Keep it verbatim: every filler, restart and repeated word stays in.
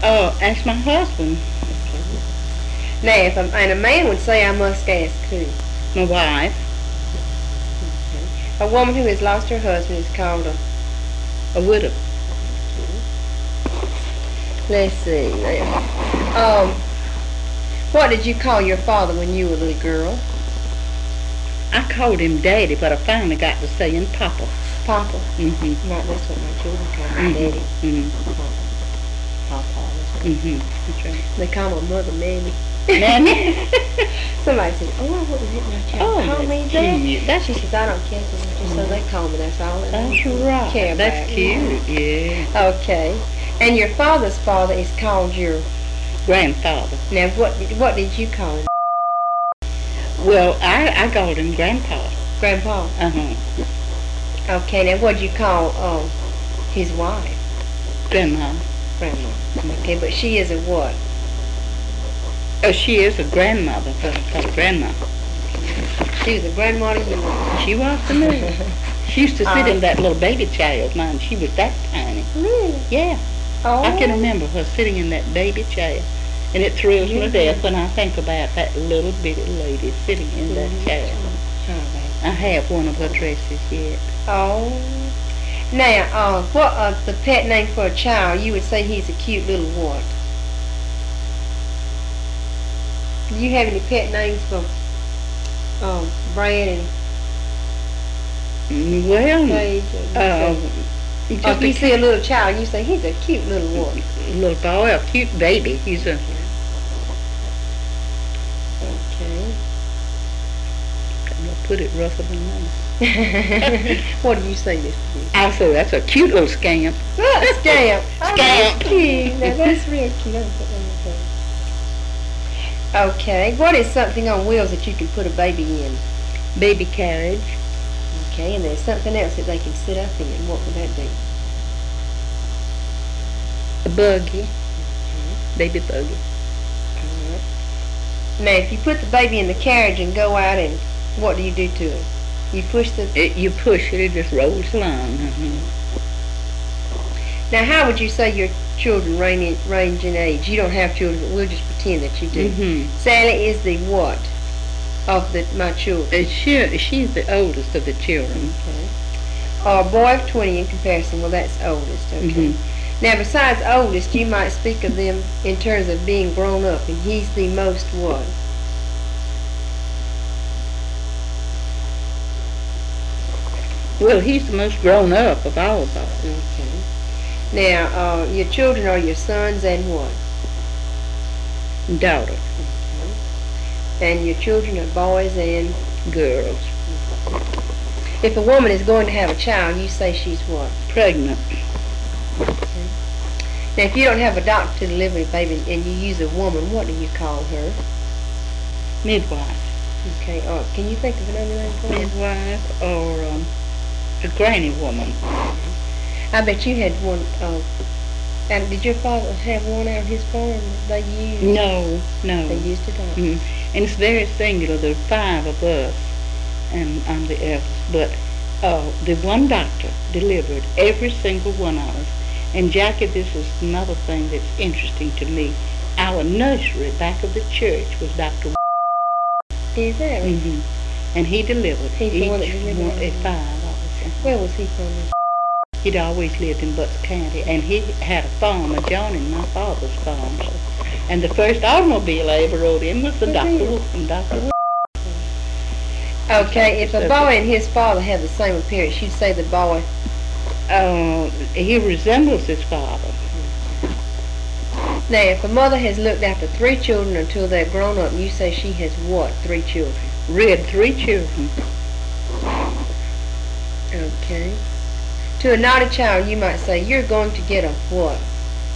Oh, ask my husband. Now, if a, and a man would say, I must ask who? My wife. A woman who has lost her husband is called a... A widow. Let's see now. Um, what did you call your father when you were a little girl? I called him Daddy, but I finally got to saying Papa. Papa? Mm-hmm. Right, that's what my children call me, Mm-hmm. Daddy. Mm-hmm. Papa. That's what Mm-hmm. That's right. they call my mother Mammy. Mammy? Somebody said, oh, I wouldn't hit my child. Oh, Call me that's that. cute. That's she says, I don't care for them, just so they call me. That's all that That's I right. care That's about. cute, yeah. Okay. And your father's father is called your... Grandfather. Now, what did, what did you call him? Well, I, I called him Grandpa. Grandpa. Uh-huh. Okay, now what did you call um, his wife? Grandma. Grandma. Okay, but she is a what? Oh, she is a grandmother, but I call her Grandma. She was a grandma to you. She was to me. She used to sit Uh, in that little baby chair of mine. She was that tiny. Really? Yeah. Oh. I can remember her sitting in that baby chair. And it thrills me to death when I think about that little bitty lady sitting in that chair. I have one of her dresses yet. Oh. Now, uh, what uh, the pet name for a child? You would say he's a cute little what? Do you have any pet names for um, Brad and Mm, Well, Paige? uh, Or just if you a see a little child, you say he's a cute little what? little boy, a cute baby. He's a, Okay. I'm gonna put it rougher than that. What do you say, Mister B? I say that's a cute little scamp. Ah, Scamp. Oh, Scamp. that's cute. Now that's real cute. I'll put that on the page. Okay. What is something on wheels that you can put a baby in? Baby carriage. Okay, and there's something else that they can sit up in. What would that be? A buggy. Baby buggy. Alright. Now, if you put the baby in the carriage and go out, and what do you do to it? You push the... It, you push it, it just rolls along. Uh-huh. Now, how would you say your children range in, range in age? You don't have children, but we'll just pretend that you do. Mm-hmm. Sally is the what of the my children? Uh, she, she's the oldest of the children. Okay. Or a boy of twenty in comparison. Well, that's oldest. Okay. Mhm. Now, besides oldest, you might speak of them in terms of being grown up, and he's the most what? Well, he's the most grown up of all of us. Okay. Now, uh, your children are your sons and what? Daughter, And your children are boys and... girls, If a woman is going to have a child, you say she's what? pregnant. Now, if you don't have a doctor to deliver a baby and you use a woman, what do you call her? Midwife. Okay, or can you think of another name for her? Midwife or um, a granny woman. I bet you had one, uh, and did your father have one out of his farm that they used? No, no. They used a doctor. Mm. And it's very singular. There are five of us, and I'm the eldest. But uh, the one doctor delivered every single one of us. And Jackie, this is another thing that's interesting to me. Our nursery back of the church was Doctor Is that right? Mm-hmm. And he delivered He's the each one that delivered one all at of five. Obviously. Where was he from? He'd always lived in Butts County, and he had a farm adjoining my father's farm. So. And the first automobile I ever rode in was the Was Doctor it? Wolf and Doctor Wolf. Okay, if a boy and his father have the same appearance, you'd say the boy... Uh, he resembles his father. Now, if a mother has looked after three children until they're grown up, you say she has what? Three children? Reared three children. Okay. To a naughty child, you might say, you're going to get a what?